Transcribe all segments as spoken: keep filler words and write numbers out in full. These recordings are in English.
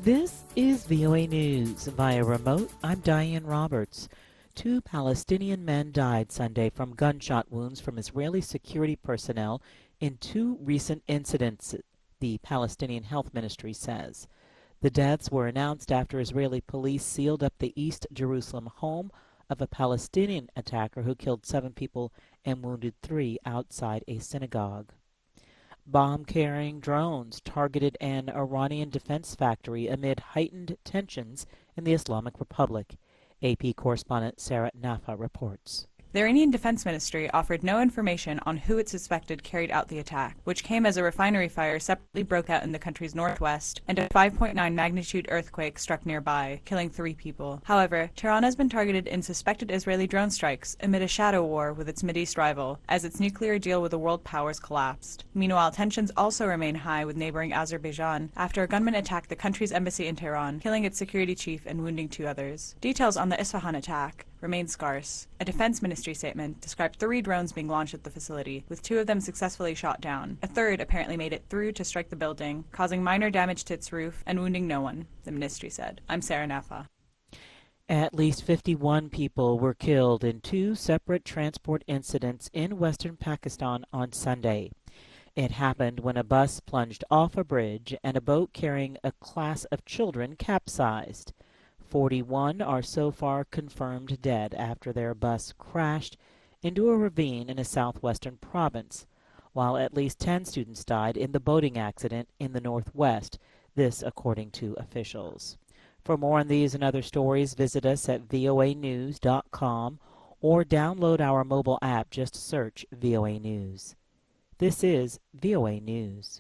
This is V O A News. Via remote, I'm Diane Roberts. Two Palestinian men died Sunday from gunshot wounds from Israeli security personnel in two recent incidents, the Palestinian Health Ministry says. The deaths were announced after Israeli police sealed up the East Jerusalem home of a Palestinian attacker who killed seven people and wounded three outside a synagogue. Bomb-carrying drones targeted an Iranian defense factory amid heightened tensions in the Islamic Republic. A P correspondent Sarah Nafa reports. The Iranian Defense Ministry offered no information on who it suspected carried out the attack, which came as a refinery fire separately broke out in the country's northwest and a five point nine magnitude earthquake struck nearby, killing three people. However, Tehran has been targeted in suspected Israeli drone strikes amid a shadow war with its Mideast rival, as its nuclear deal with the world powers collapsed. Meanwhile, tensions also remain high with neighboring Azerbaijan after a gunman attacked the country's embassy in Tehran, killing its security chief and wounding two others. Details on the Isfahan attack remain scarce. A defense ministry statement described three drones being launched at the facility, with two of them successfully shot down. A third apparently made it through to strike the building, causing minor damage to its roof and wounding no one, the ministry said. I'm Sarah Nafa. At least fifty-one people were killed in two separate transport incidents in western Pakistan on Sunday. It happened when a bus plunged off a bridge and a boat carrying a class of children capsized. forty-one are so far confirmed dead after their bus crashed into a ravine in a southwestern province, while at least ten students died in the boating accident in the northwest, this according to officials. For more on these and other stories, visit us at V O A news dot com or download our mobile app. Just search V O A News. This is V O A News.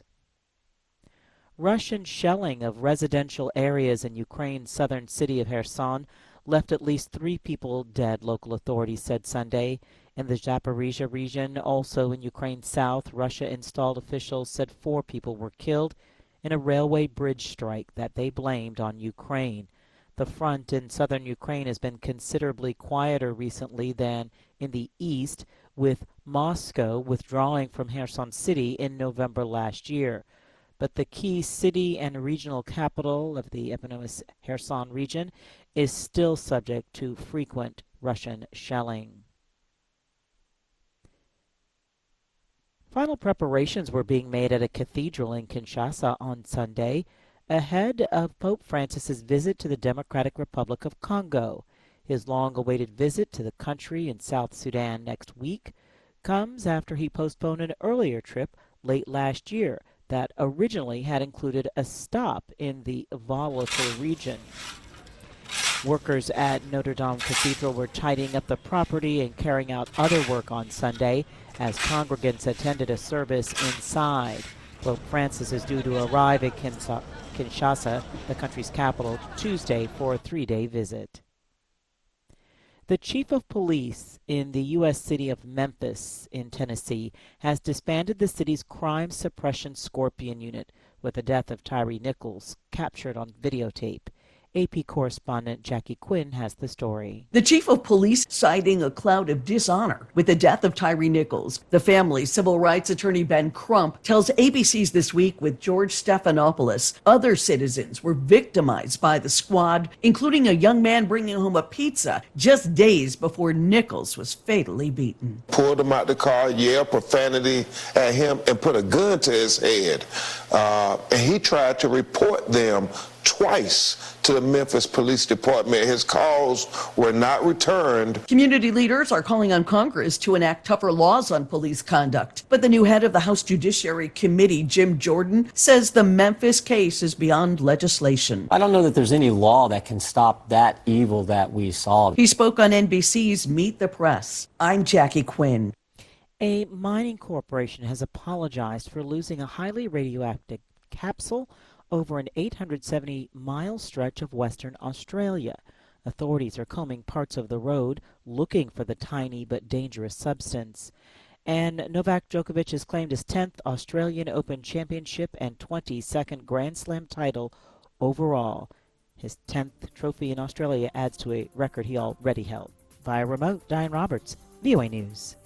Russian shelling of residential areas in Ukraine's southern city of Kherson left at least three people dead, local authorities said Sunday. In the Zaporizhia region, also in Ukraine's south, Russia-installed officials said four people were killed in a railway bridge strike that they blamed on Ukraine. The front in southern Ukraine has been considerably quieter recently than in the east, with Moscow withdrawing from Kherson City in November last year. But the key city and regional capital of the eponymous Kherson region is still subject to frequent Russian shelling. Final preparations were being made at a cathedral in Kinshasa on Sunday ahead of Pope Francis's visit to the Democratic Republic of Congo. His long-awaited visit to the country in South Sudan next week comes after he postponed an earlier trip late last year that originally had included a stop in the volatile region. Workers at Notre Dame Cathedral were tidying up the property and carrying out other work on Sunday as congregants attended a service inside. Pope Francis is due to arrive at Kinshasa, the country's capital, Tuesday for a three-day visit. The chief of police in the U S city of Memphis in Tennessee has disbanded the city's crime suppression Scorpion unit with the death of Tyree Nichols, captured on videotape. A P correspondent Jackie Quinn has the story. The chief of police citing a cloud of dishonor with the death of Tyree Nichols. The family's civil rights attorney Ben Crump tells A B C's This Week with George Stephanopoulos other citizens were victimized by the squad, including a young man bringing home a pizza just days before Nichols was fatally beaten. Pulled him out the car, yelled profanity at him, and put a gun to his head. Uh, and he tried to report them twice to the Memphis Police Department. His calls were not returned. Community leaders are calling on Congress to enact tougher laws on police conduct. But the new head of the House Judiciary Committee, Jim Jordan, says the Memphis case is beyond legislation. I don't know that there's any law that can stop that evil that we saw. He spoke on N B C's Meet the Press. I'm Jackie Quinn. A mining corporation has apologized for losing a highly radioactive capsule over an eight hundred seventy mile stretch of Western Australia. Authorities are combing parts of the road looking for the tiny but dangerous substance. And Novak Djokovic has claimed his tenth Australian Open Championship and twenty-second Grand Slam title overall. His tenth trophy in Australia adds to a record he already held. Via remote, Diane Roberts, V O A News.